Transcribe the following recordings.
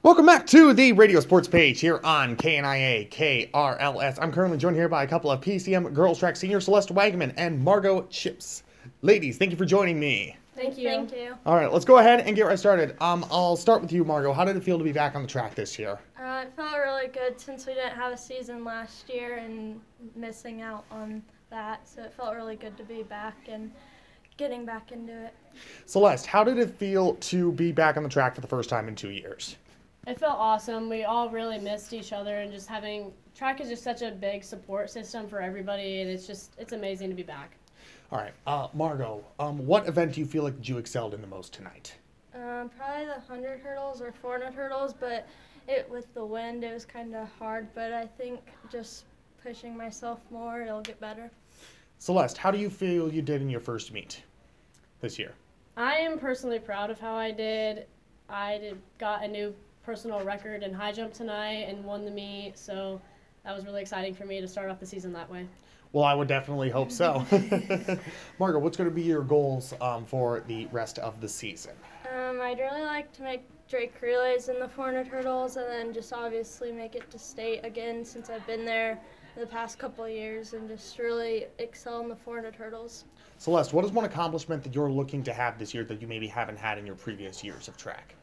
Welcome back to the Radio Sports page here on KNIA KRLS. I'm currently joined here by a couple of PCM girls track seniors, Celeste Wagaman and Margot Chips. Ladies, thank you for joining me. Thank you. Thank you. All right, let's go ahead and get right started. I'll start with you, Margot. How did it feel to be back on the track this year? It felt really good since we didn't have a season last year and missing out on that. So it felt really good to be back and getting back into it. Celeste, how did it feel to be back on the track for the first time in 2 years? It felt awesome. We all really missed each other, and just having track is just such a big support system for everybody, and it's amazing to be back. All right, Margot, what event do you feel like you excelled in the most tonight? Probably the 100 hurdles or 400 hurdles, but with the wind, it was kind of hard. But I think just pushing myself more, it'll get better. Celeste, how do you feel you did in your first meet this year? I am personally proud of how I did. Got a new personal record in high jump tonight and won the meet, so that was really exciting for me to start off the season that way. Well, I would definitely hope so. Margot, what's going to be your goals for the rest of the season? I'd really like to make Drake relays in the 400 hurdles and then just obviously make it to state again since I've been there the past couple of years and just really excel in the 400 hurdles. Celeste, what is one accomplishment that you're looking to have this year that you maybe haven't had in your previous years of track?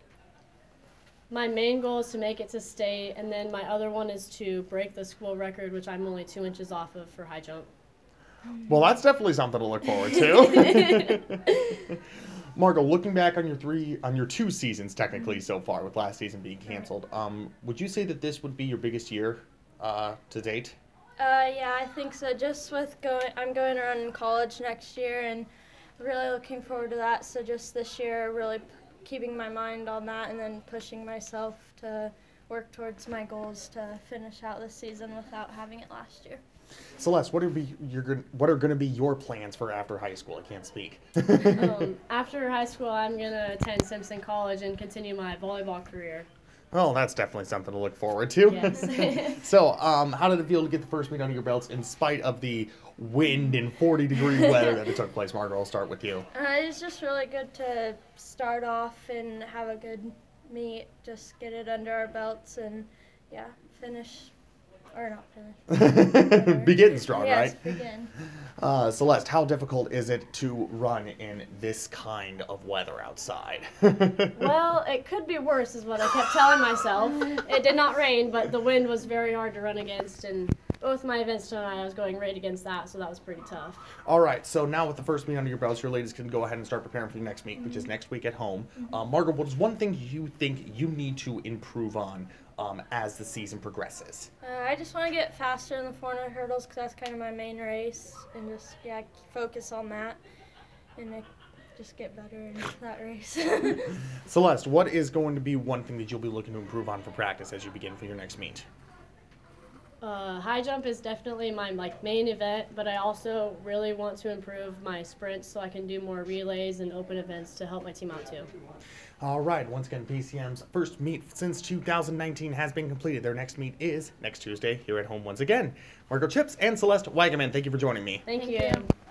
My main goal is to make it to state, and then my other one is to break the school record, which I'm only 2 inches off of for high jump. Well, that's definitely something to look forward to. Margot, looking back on your 2 seasons technically so far, with last season being canceled, would you say that this would be your biggest year to date? Yeah, I think so. Just with I'm going around in college next year and really looking forward to that. So just this year, really keeping my mind on that and then pushing myself to work towards my goals to finish out this season without having it last year. Celeste, what are going to be your plans for after high school? I can't speak. After high school, I'm going to attend Simpson College and continue my volleyball career. Oh, that's definitely something to look forward to. Yes. So, how did it feel to get the first meet under your belts in spite of the wind and 40-degree weather that it took place? Margaret, I'll start with you. It's just really good to start off and have a good meet, just get it under our belts and, yeah, finish. Or not finish. Begin strong, yes, right? Begin. Celeste, how difficult is it to run in this kind of weather outside? Well, it could be worse is what I kept telling myself. It did not rain, but the wind was very hard to run against, and both my events tonight I was going right against that, so that was pretty tough. All right, so now with the first meet under your belts, your ladies can go ahead and start preparing for your next meet, which is next week at home. Margaret, what is one thing you think you need to improve on as the season progresses? I just want to get faster in the 400 hurdles because that's kind of my main race and just, yeah, focus on that and just get better in that race. Celeste, what is going to be one thing that you'll be looking to improve on for practice as you begin for your next meet? High jump is definitely my main event, but I also really want to improve my sprints so I can do more relays and open events to help my team out too. All right, once again, PCM's first meet since 2019 has been completed. Their next meet is next Tuesday here at home once again. Margot Chips and Celeste Wagaman, thank you for joining me. Thank you. you.